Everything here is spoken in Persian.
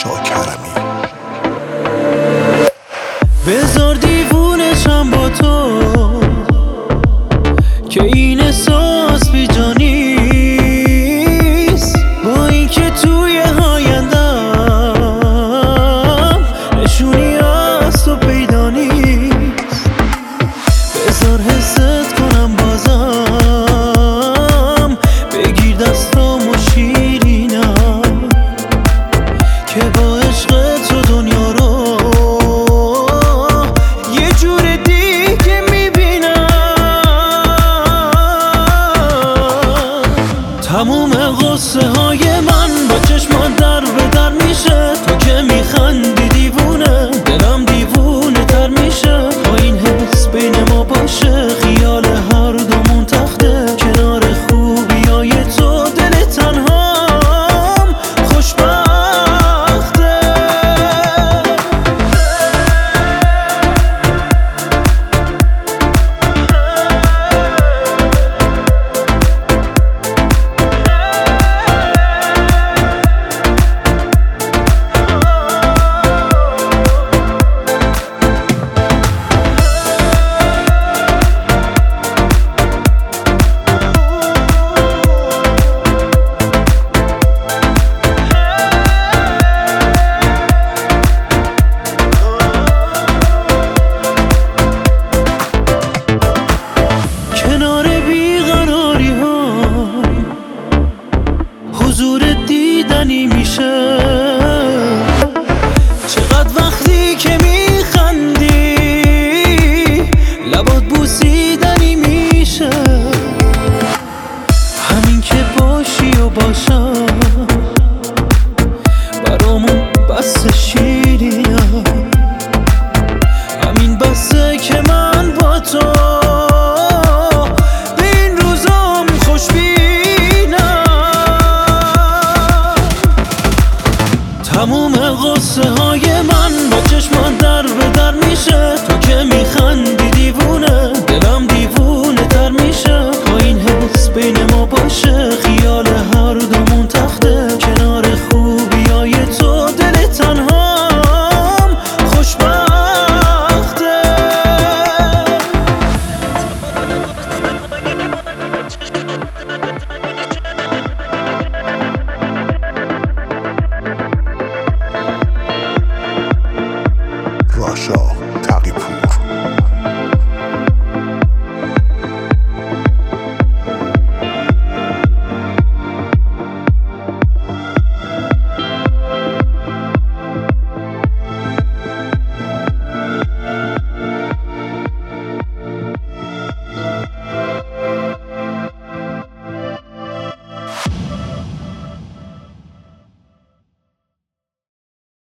شاکرمی. بذار دیوونشم با تو که این احساس بیجا نیست، با این که توی آیندم نشونی از تو پیدا نیست. بذار حست کنم بازم، بگیر دستام و شیرینم که با عشق تو دنیا رو یه جور دیگه میبینم. تموم قصه های من با چشمان در به در میشه، تو که میخندی دیوونه دلم دیوونه تر میشه. با این حس بین ما باشه خیال هر دومون تخته، کنار خوبی های تو دل تنهام خوشبخته. کنار بیقراری ها حضور دیدنی میشه، چقدر وقتی که میخندی لبات بوسیدنی میشه. همین که باشی و باشم برامون بس شیرینه، همین بسه که من با تو تموم قصه های من با چشمان در به در میشه، تو که میخندی دیوونه دلم دیوونه تر میشه. با این حس بین ما باشه